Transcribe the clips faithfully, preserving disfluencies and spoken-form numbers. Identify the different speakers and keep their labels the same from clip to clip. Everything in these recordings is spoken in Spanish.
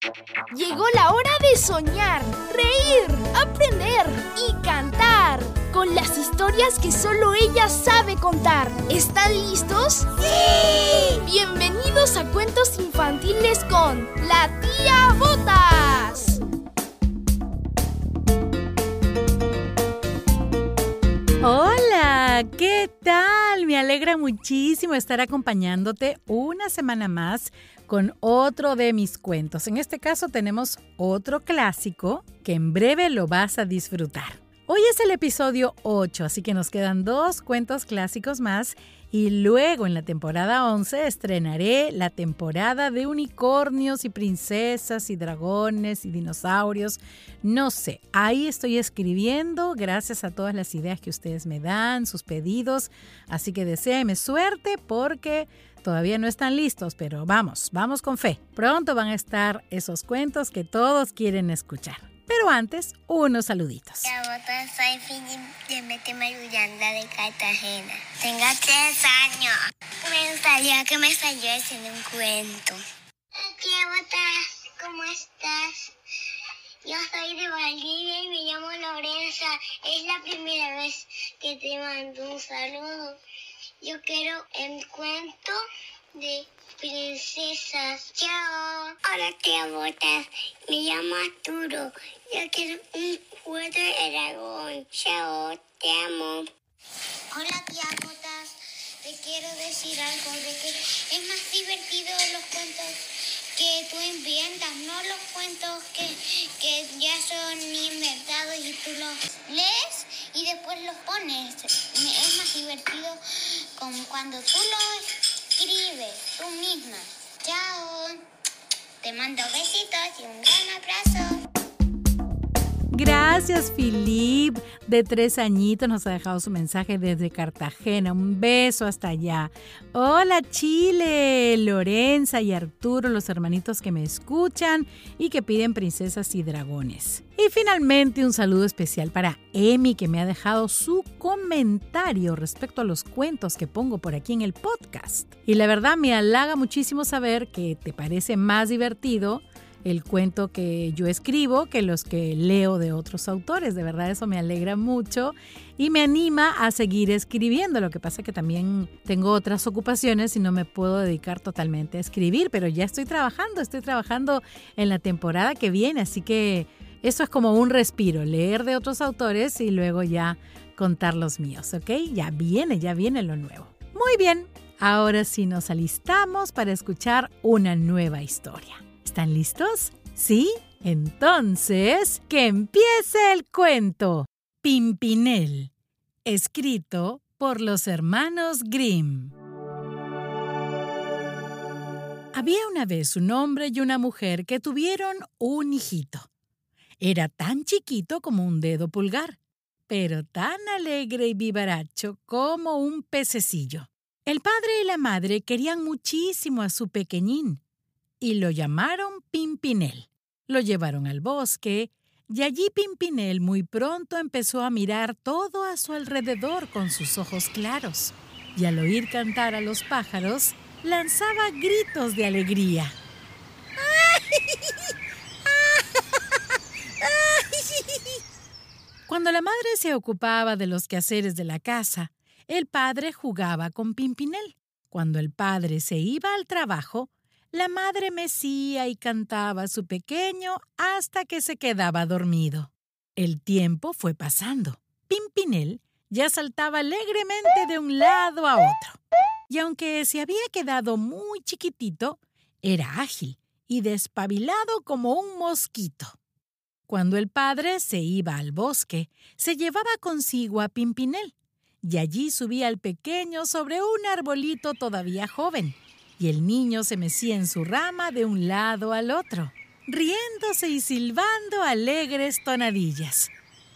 Speaker 1: Llegó la hora de soñar, reír, aprender y cantar con las historias que solo ella sabe contar. ¿Están listos? ¡Sí! Bienvenidos a Cuentos Infantiles con la Tía Botas.
Speaker 2: Hola, ¿qué tal? Me alegra muchísimo estar acompañándote una semana más con otro de mis cuentos. En este caso tenemos otro clásico que en breve lo vas a disfrutar. Hoy es el episodio ocho, así que nos quedan dos cuentos clásicos más y luego en la temporada once estrenaré la temporada de unicornios y princesas y dragones y dinosaurios. No sé, ahí estoy escribiendo gracias a todas las ideas que ustedes me dan, sus pedidos, así que deséenme suerte porque todavía no están listos, pero vamos, vamos con fe. Pronto van a estar esos cuentos que todos quieren escuchar. Pero antes, unos saluditos.
Speaker 3: Hola, soy Philip de Metemaruyanda de Cartagena. Tengo tres años. Me gustaría que me saliese en un cuento. Tía Botas, ¿cómo estás? Yo soy de Valdivia y me llamo Lorenza. Es la primera vez que te mando un saludo. Yo quiero el cuento de princesas. Chao. Hola, tía Botas. Me llamo Arturo. Yo quiero un cuento de dragón. Chao, te amo. Hola, tía Botas. Te quiero decir algo de que es más divertido los cuentos que tú inventas, no los cuentos que, que ya son inventados y tú los lees y después los pones. Es más divertido como cuando tú los escribes tú misma. Chao. Te mando besitos y un gran abrazo.
Speaker 2: Gracias, Philip, de tres añitos, nos ha dejado su mensaje desde Cartagena. Un beso hasta allá. Hola, Chile, Lorenza y Arturo, los hermanitos que me escuchan y que piden princesas y dragones. Y finalmente un saludo especial para Emi, que me ha dejado su comentario respecto a los cuentos que pongo por aquí en el podcast. Y la verdad me halaga muchísimo saber que te parece más divertido el cuento que yo escribo que los que leo de otros autores. De verdad eso me alegra mucho y me anima a seguir escribiendo. Lo que pasa es que también tengo otras ocupaciones y no me puedo dedicar totalmente a escribir, pero ya estoy trabajando, estoy trabajando en la temporada que viene, así que eso es como un respiro, leer de otros autores y luego ya contar los míos, ¿ok? Ya viene, ya viene lo nuevo. Muy bien, ahora sí nos alistamos para escuchar una nueva historia. ¿Están listos? ¿Sí? Entonces, ¡que empiece el cuento! Pimpinel, escrito por los hermanos Grimm. Había una vez un hombre y una mujer que tuvieron un hijito. Era tan chiquito como un dedo pulgar, pero tan alegre y vivaracho como un pececillo. El padre y la madre querían muchísimo a su pequeñín y lo llamaron Pimpinel. Lo llevaron al bosque y allí Pimpinel muy pronto empezó a mirar todo a su alrededor con sus ojos claros y al oír cantar a los pájaros lanzaba gritos de alegría. Cuando la madre se ocupaba de los quehaceres de la casa, el padre jugaba con Pimpinel. Cuando el padre se iba al trabajo, la madre mecía y cantaba a su pequeño hasta que se quedaba dormido. El tiempo fue pasando. Pimpinel ya saltaba alegremente de un lado a otro. Y aunque se había quedado muy chiquitito, era ágil y despabilado como un mosquito. Cuando el padre se iba al bosque, se llevaba consigo a Pimpinel, y allí subía al pequeño sobre un arbolito todavía joven, y el niño se mecía en su rama de un lado al otro, riéndose y silbando alegres tonadillas.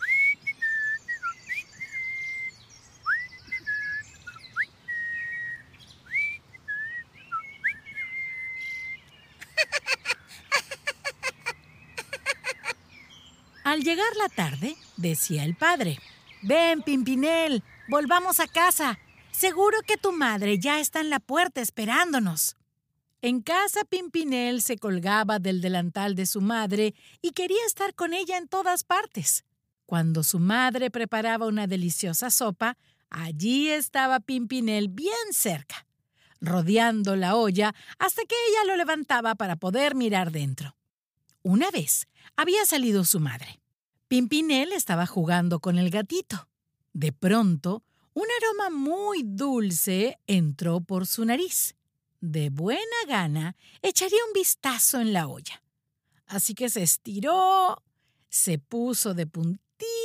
Speaker 2: Al llegar la tarde, decía el padre: «Ven, Pimpinel, volvamos a casa. Seguro que tu madre ya está en la puerta esperándonos». En casa, Pimpinel se colgaba del delantal de su madre y quería estar con ella en todas partes. Cuando su madre preparaba una deliciosa sopa, allí estaba Pimpinel bien cerca, rodeando la olla hasta que ella lo levantaba para poder mirar dentro. Una vez había salido su madre. Pimpinel estaba jugando con el gatito. De pronto, un aroma muy dulce entró por su nariz. De buena gana, echaría un vistazo en la olla. Así que se estiró, se puso de puntillas,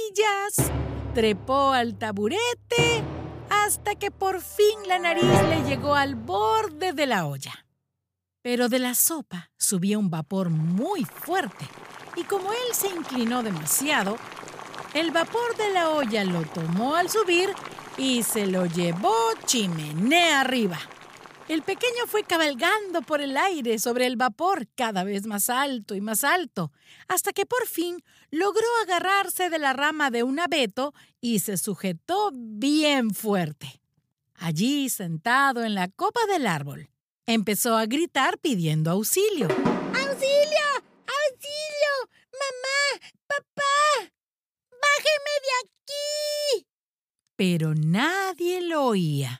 Speaker 2: trepó al taburete, hasta que por fin la nariz le llegó al borde de la olla. Pero de la sopa subía un vapor muy fuerte, y como él se inclinó demasiado, el vapor de la olla lo tomó al subir y se lo llevó chimenea arriba. El pequeño fue cabalgando por el aire sobre el vapor, cada vez más alto y más alto, hasta que por fin logró agarrarse de la rama de un abeto y se sujetó bien fuerte. Allí, sentado en la copa del árbol, empezó a gritar pidiendo auxilio.
Speaker 4: ¡Auxilio! ¡Auxilio! ¡Mamá! ¡Papá! ¡Bájeme de aquí!
Speaker 2: Pero nadie lo oía.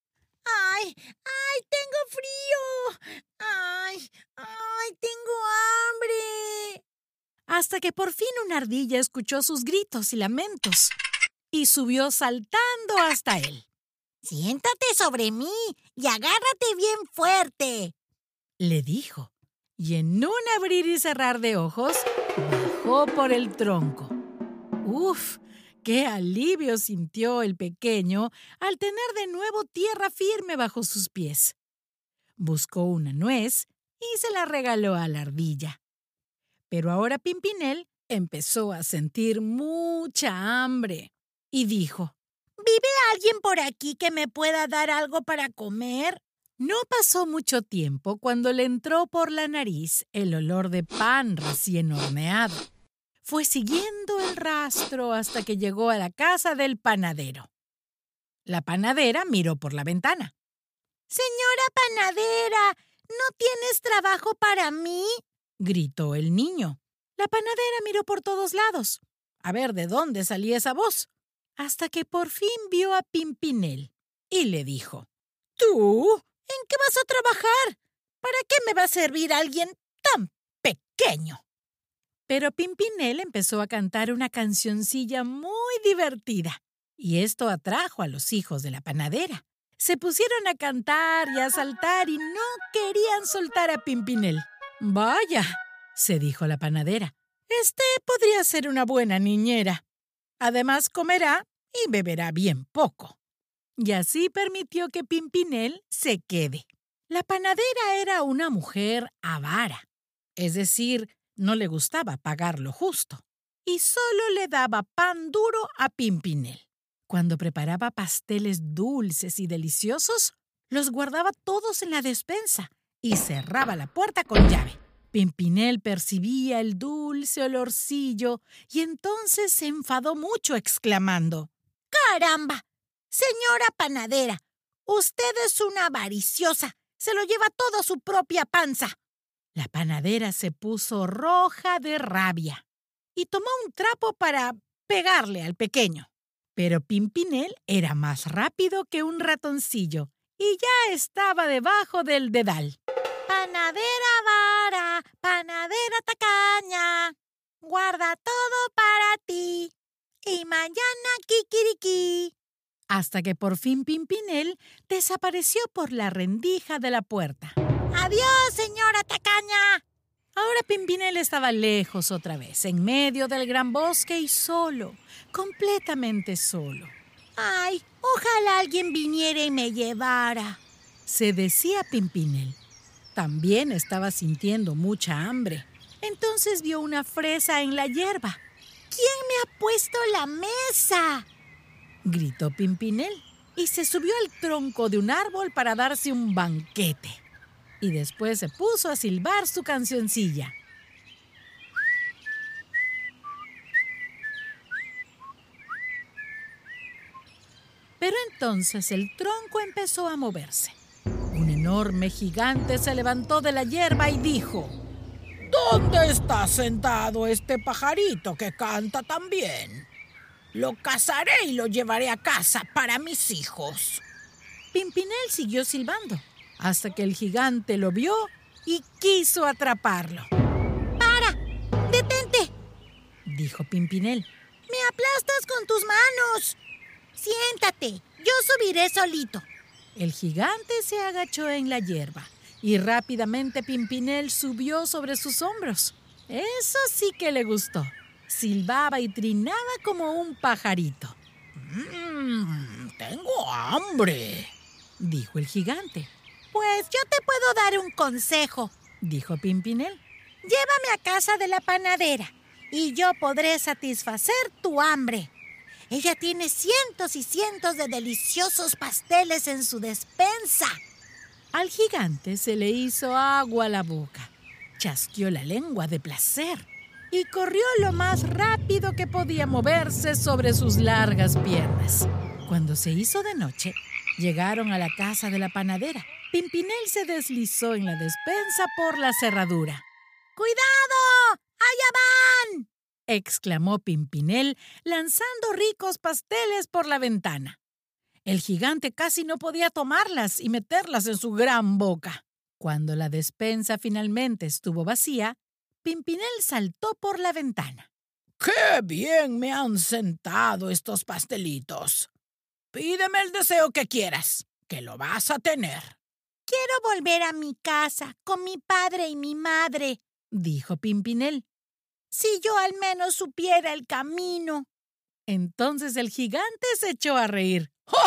Speaker 4: ¡Ay! ¡Ay! ¡Tengo frío! ¡Ay! ¡Ay! ¡Tengo hambre!
Speaker 2: Hasta que por fin una ardilla escuchó sus gritos y lamentos y subió saltando hasta él.
Speaker 4: ¡Siéntate sobre mí y agárrate bien fuerte!,
Speaker 2: le dijo, y en un abrir y cerrar de ojos, bajó por el tronco. ¡Uf! ¡Qué alivio sintió el pequeño al tener de nuevo tierra firme bajo sus pies! Buscó una nuez y se la regaló a la ardilla. Pero ahora Pimpinel empezó a sentir mucha hambre y dijo:
Speaker 4: ¿Vive alguien por aquí que me pueda dar algo para comer?
Speaker 2: No pasó mucho tiempo cuando le entró por la nariz el olor de pan recién horneado. Fue siguiendo el rastro hasta que llegó a la casa del panadero. La panadera miró por la ventana.
Speaker 4: «Señora panadera, ¿no tienes trabajo para mí?»,
Speaker 2: gritó el niño. La panadera miró por todos lados, a ver de dónde salía esa voz, hasta que por fin vio a Pimpinel y le dijo:
Speaker 4: «¿Tú? ¿En qué vas a trabajar? ¿Para qué me va a servir alguien tan pequeño?».
Speaker 2: Pero Pimpinel empezó a cantar una cancioncilla muy divertida, y esto atrajo a los hijos de la panadera. Se pusieron a cantar y a saltar y no querían soltar a Pimpinel. «Vaya», se dijo la panadera, «este podría ser una buena niñera. Además comerá y beberá bien poco». Y así permitió que Pimpinel se quede. La panadera era una mujer avara, es decir, no le gustaba pagar lo justo, y solo le daba pan duro a Pimpinel. Cuando preparaba pasteles dulces y deliciosos, los guardaba todos en la despensa y cerraba la puerta con llave. Pimpinel percibía el dulce olorcillo y entonces se enfadó mucho, exclamando:
Speaker 4: «¡Caramba! Señora panadera, usted es una avariciosa, se lo lleva todo a su propia panza».
Speaker 2: La panadera se puso roja de rabia y tomó un trapo para pegarle al pequeño. Pero Pimpinel era más rápido que un ratoncillo y ya estaba debajo del dedal.
Speaker 4: «Panadera avara, panadera tacaña, guarda todo para ti y mañana kikiriki».
Speaker 2: Hasta que por fin Pimpinel desapareció por la rendija de la puerta.
Speaker 4: «¡Adiós, señora tacaña!».
Speaker 2: Ahora Pimpinel estaba lejos otra vez, en medio del gran bosque y solo, completamente solo.
Speaker 4: «Ay, ojalá alguien viniera y me llevara»,
Speaker 2: se decía Pimpinel. También estaba sintiendo mucha hambre. Entonces vio una fresa en la hierba.
Speaker 4: «¿Quién me ha puesto la mesa?»,
Speaker 2: gritó Pimpinel y se subió al tronco de un árbol para darse un banquete. Y después se puso a silbar su cancioncilla. Pero entonces el tronco empezó a moverse.
Speaker 4: Un enorme gigante se levantó de la hierba y dijo: ¿Dónde está sentado este pajarito que canta tan bien? Lo cazaré y lo llevaré a casa para mis hijos. Pimpinel siguió silbando hasta que el gigante lo vio y quiso atraparlo. ¡Para! ¡Detente!, dijo Pimpinel. ¡Me aplastas con tus manos! Siéntate, yo subiré solito. El gigante se agachó en la hierba y rápidamente Pimpinel subió sobre sus hombros. Eso sí que le gustó. Silbaba y trinaba como un pajarito. Mmm, tengo hambre, dijo el gigante. Pues yo te puedo dar un consejo, dijo Pimpinel. Llévame a casa de la panadera y yo podré satisfacer tu hambre. Ella tiene cientos y cientos de deliciosos pasteles en su despensa. Al gigante se le hizo agua a la boca, chasqueó la lengua de placer y corrió lo más rápido que podía moverse sobre sus largas piernas. Cuando se hizo de noche, llegaron a la casa de la panadera. Pimpinel se deslizó en la despensa por la cerradura. ¡Cuidado! ¡Allá van!, exclamó Pimpinel, lanzando ricos pasteles por la ventana. El gigante casi no podía tomarlas y meterlas en su gran boca. Cuando la despensa finalmente estuvo vacía, Pimpinel saltó por la ventana. ¡Qué bien me han sentado estos pastelitos! Pídeme el deseo que quieras, que lo vas a tener. Quiero volver a mi casa con mi padre y mi madre, dijo Pimpinel. Si yo al menos supiera el camino. Entonces el gigante se echó a reír.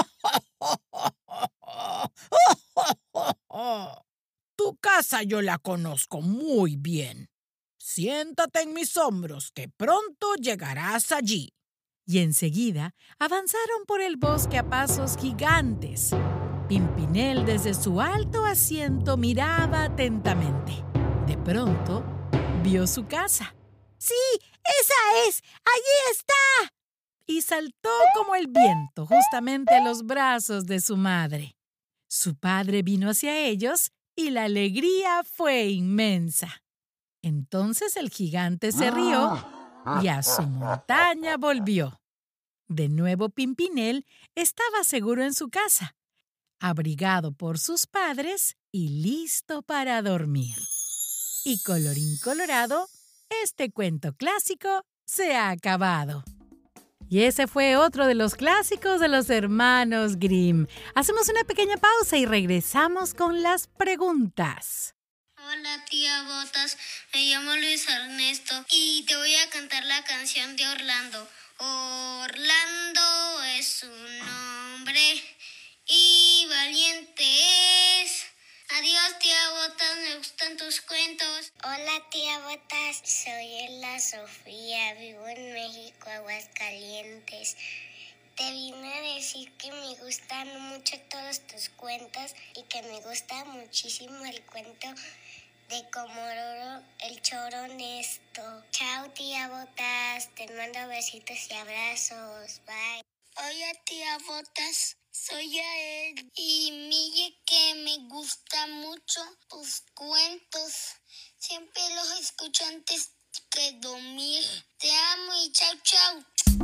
Speaker 4: Tu casa yo la conozco muy bien. Siéntate en mis hombros, que pronto llegarás allí. Y enseguida avanzaron por el bosque a pasos gigantes. Pimpinel desde su alto asiento miraba atentamente. De pronto vio su casa. ¡Sí, esa es! ¡Allí está! Y saltó como el viento justamente a los brazos de su madre. Su padre vino hacia ellos y la alegría fue inmensa. Entonces el gigante se rió y a su montaña volvió. De nuevo Pimpinel estaba seguro en su casa, abrigado por sus padres y listo para dormir. Y colorín colorado, este cuento clásico se ha acabado. Y ese fue otro de los clásicos de los hermanos Grimm. Hacemos una pequeña pausa y regresamos con las preguntas.
Speaker 3: Hola tía Botas, me llamo Luis Ernesto y te voy a cantar la canción de Orlando. Orlando es su nombre y valiente es. Adiós tía Botas, me gustan tus cuentos. Hola tía Botas, soy Ela Sofía, vivo en México, Aguascalientes. Te vine a decir que me gustan mucho todos tus cuentos y que me gusta muchísimo el cuento de Comodoro el Choro Honesto. Chao tía Botas, te mando besitos y abrazos, bye. Hola tía Botas, soy Yael y mire que me gusta mucho tus cuentos. Siempre los escucho antes que dormir. Te amo y chao chao.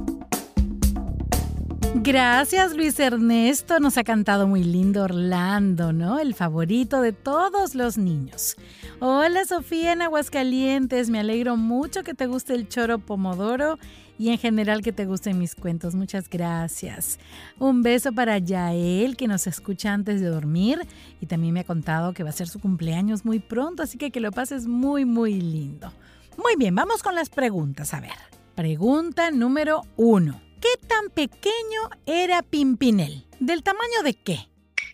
Speaker 2: Gracias, Luis Ernesto. Nos ha cantado muy lindo Orlando, ¿no? El favorito de todos los niños. Hola, Sofía en Aguascalientes. Me alegro mucho que te guste el choro pomodoro y en general que te gusten mis cuentos. Muchas gracias. Un beso para Yael, que nos escucha antes de dormir y también me ha contado que va a ser su cumpleaños muy pronto, así que que lo pases muy, muy lindo. Muy bien, vamos con las preguntas. A ver, pregunta número uno. ¿Qué tan pequeño era Pimpinel? ¿Del tamaño de qué?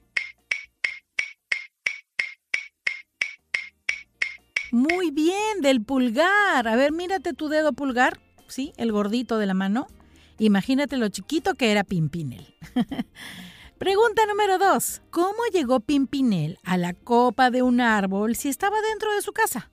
Speaker 2: Muy bien, del pulgar. A ver, mírate tu dedo pulgar, ¿sí? El gordito de la mano. Imagínate lo chiquito que era Pimpinel. Pregunta número dos. ¿Cómo llegó Pimpinel a la copa de un árbol si estaba dentro de su casa?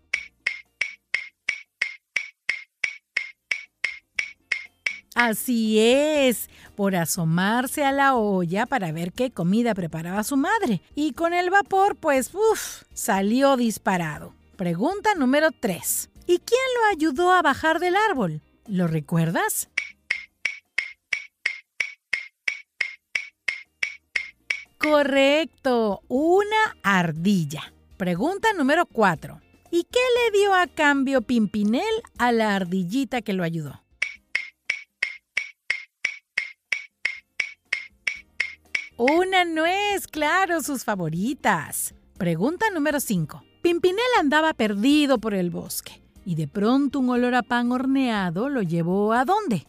Speaker 2: Así es, por asomarse a la olla para ver qué comida preparaba su madre. Y con el vapor, pues, uff, salió disparado. Pregunta número tres. ¿Y quién lo ayudó a bajar del árbol? ¿Lo recuerdas? Correcto, una ardilla. Pregunta número cuatro. ¿Y qué le dio a cambio Pimpinel a la ardillita que lo ayudó? Una nuez, claro, sus favoritas. Pregunta número cinco. Pimpinel andaba perdido por el bosque y de pronto un olor a pan horneado lo llevó ¿a dónde?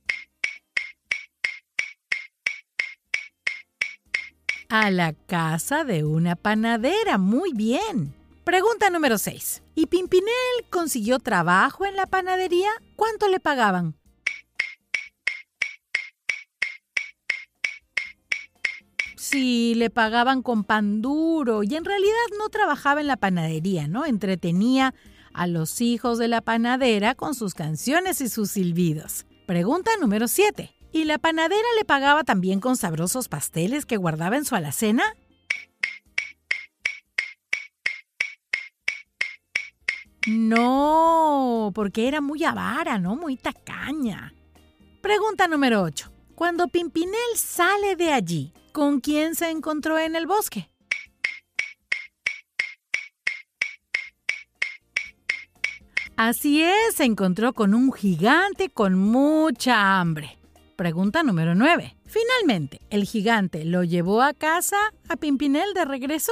Speaker 2: A la casa de una panadera, muy bien. Pregunta número seis. ¿Y Pimpinel consiguió trabajo en la panadería? ¿Cuánto le pagaban? Sí, le pagaban con pan duro y en realidad no trabajaba en la panadería, ¿no? Entretenía a los hijos de la panadera con sus canciones y sus silbidos. Pregunta número siete. ¿Y la panadera le pagaba también con sabrosos pasteles que guardaba en su alacena? No, porque era muy avara, ¿no? Muy tacaña. Pregunta número ocho. Cuando Pimpinel sale de allí, ¿con quién se encontró en el bosque? Así es, se encontró con un gigante con mucha hambre. Pregunta número nueve. Finalmente, ¿el gigante lo llevó a casa a Pimpinel de regreso?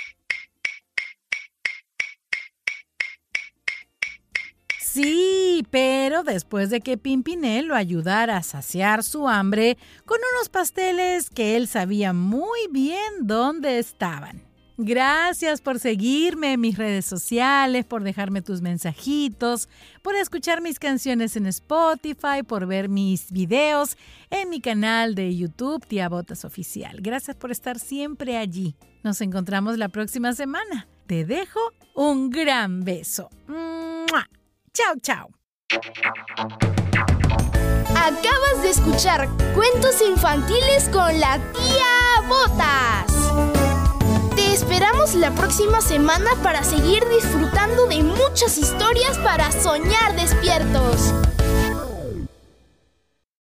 Speaker 2: Sí, pero después de que Pimpinel lo ayudara a saciar su hambre con unos pasteles que él sabía muy bien dónde estaban. Gracias por seguirme en mis redes sociales, por dejarme tus mensajitos, por escuchar mis canciones en Spotify, por ver mis videos en mi canal de YouTube, Tía Botas Oficial. Gracias por estar siempre allí. Nos encontramos la próxima semana. Te dejo un gran beso. ¡Mua! ¡Chao, chao!
Speaker 1: Acabas de escuchar Cuentos Infantiles con la Tía Botas. Te esperamos la próxima semana para seguir disfrutando de muchas historias para soñar despiertos.